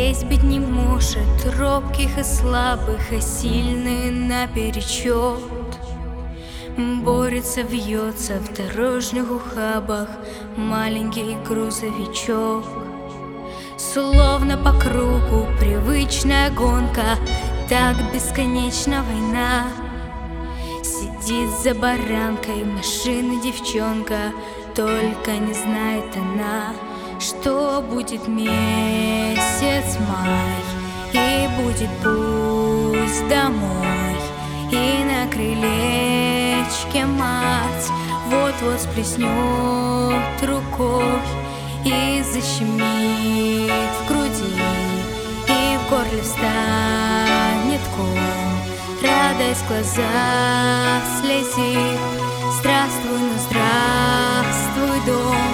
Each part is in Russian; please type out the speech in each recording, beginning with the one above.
Здесь быть не может робких и слабых, а сильные наперечет. Борется, вьется в дорожных ухабах маленький грузовичок. Словно по кругу привычная гонка, так бесконечна война. Сидит за баранкой машины девчонка, только не знает она, что будет месяц май, и будет путь домой, и на крылечке мать вот-вот сплеснет рукой и защемит в груди, и в горле встанет ком, радость в глазах слезит. Здравствуй, ну здравствуй, дом.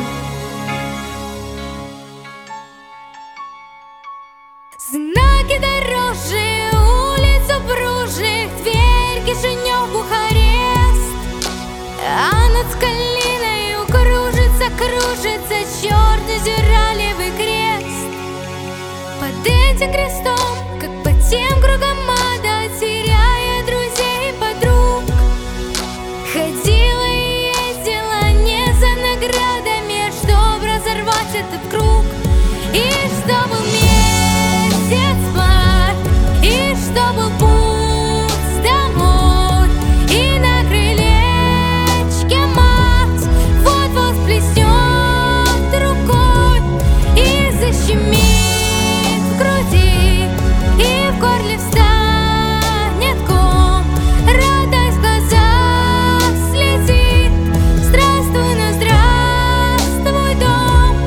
Знаки дорожи, улиц упружих, дверь Кишинев, Бухарест. А над Скалиною кружится черный зералевый крест. Под этим крестом, как по тем кругам ада, теряя друзей и подруг, ходила и ездила не за наградами, чтоб разорвать этот круг. И что был месяц май, и что был путь домой, и на крылечке мать вот-вот сплеснет рукой и защемит в груди, и в горле встанет ком, радость в глазах слезит. Здравствуй, ну здравствуй, дом.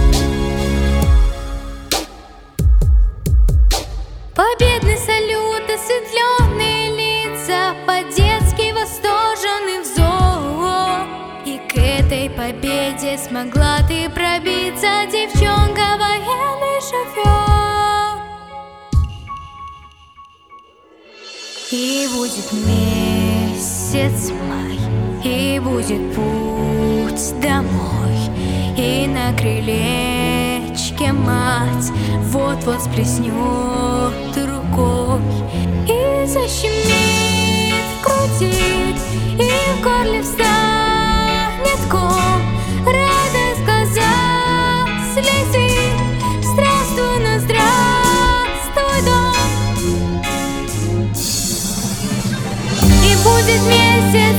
Победный салют, осветленные лица, по-детски восторженный взор. И к этой победе смогла ты пробиться, девчонка, военный шофер. И будет месяц май, и будет путь домой, и на крылечке мать вот-вот сплеснет рукой и защемит в груди, и в горле встанет ком, радость в глазах слезит. Здравствуй, ну здравствуй, дом. И будет месяц